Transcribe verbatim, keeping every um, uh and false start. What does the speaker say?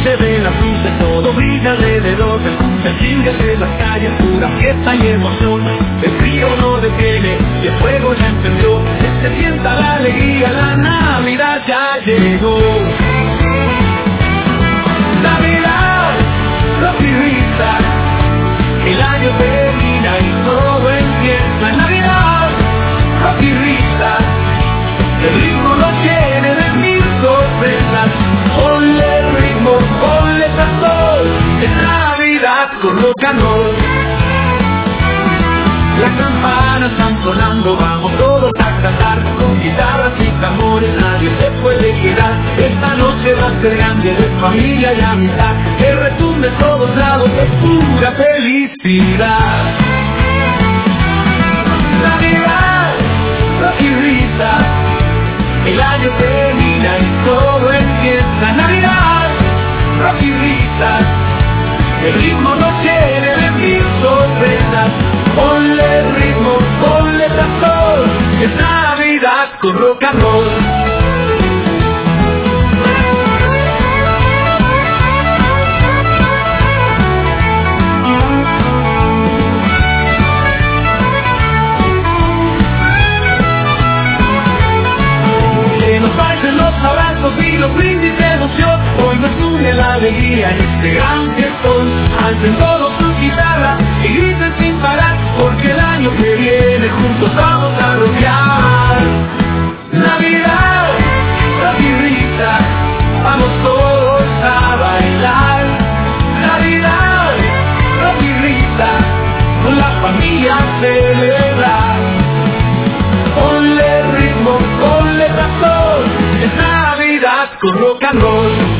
se ven las luces, todo brilla alrededor, se escucha el jingle de las calles, pura fiesta y emoción. El frío no detiene y el fuego ya encendió, se sienta la alegría, la Navidad ya llegó. Navidad, rock y risa, el año termina y todo empieza. Navidad, rock y risa, el ritmo nos llene de mil sorpresas. Ponle ritmo, ponle sazón, es Navidad con rock and roll. Las campanas están sonando, vamos todos a cantar, con guitarras y tambores nadie se puede quedar. Esta noche va a ser grande de familia y amistad, que retumbe en todos lados de pura felicidad. Navidad, rock y risa, el año termina y todo empieza. Navidad, rock y risa, el ritmo nos llene de mil sorpresas. Ponle ritmo, ponle sazón, es Navidad con rock and roll. Que nos pasen los abrazos y los brindis de emoción, hoy nos une la alegría en este gran fiestón. Alcen todos sus guitarras y griten sin parar, porque el año que viene juntos vamos a rockear. Navidad, rock y risa, vamos todos a bailar. Navidad, rock y risa, con la familia a celebrar. Ponle ritmo, ponle razón, es Navidad con rock and roll.